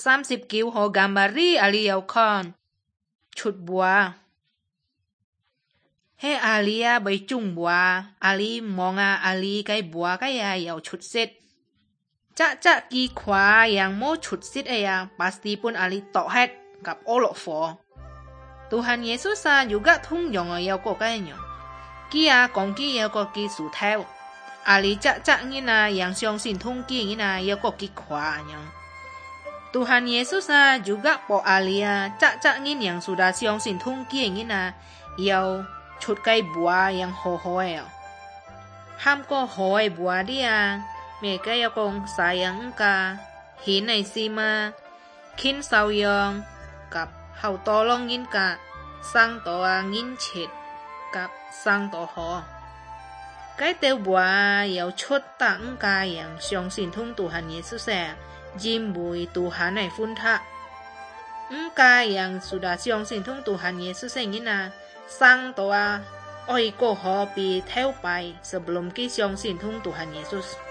30 kiu ho gambari ali yau con. Chut bùa. He alia bay chung bùa. Ali monga ali cái bùa cái yau chut sit. Cha ki khóa yang mo chut sit pasti pun ali tok het gặp olok phò. Tuhan Yesus juga thung yong yau ko cái nyong. Kia kong ki yau ko ki su theo. Ali cha ngina yang xiong sin thung ki ngina yau ko ki khóa nyong. Tuhan Yesus juga po alia cha ngin yang sudah xiong sin thung ki ngina yau chut cái bùa yang ho hoi. Ham ko hoi bùa dia. Mẹ cái con sayang ka hin này si ma kin sao yong gặp hậu to long ngin ka sang to ngin chết gặp sang to ho cái tiêu bùa yêu chốt tặng ka yang xiong xin thung Tuhan Yesus jim bui Tuhan này phun tha ka yang sudah xiong xin thung Tuhan Yesus ngina sang to oi ko ho pi theo pai sebelum ki xiong xin thung Tuhan Yesus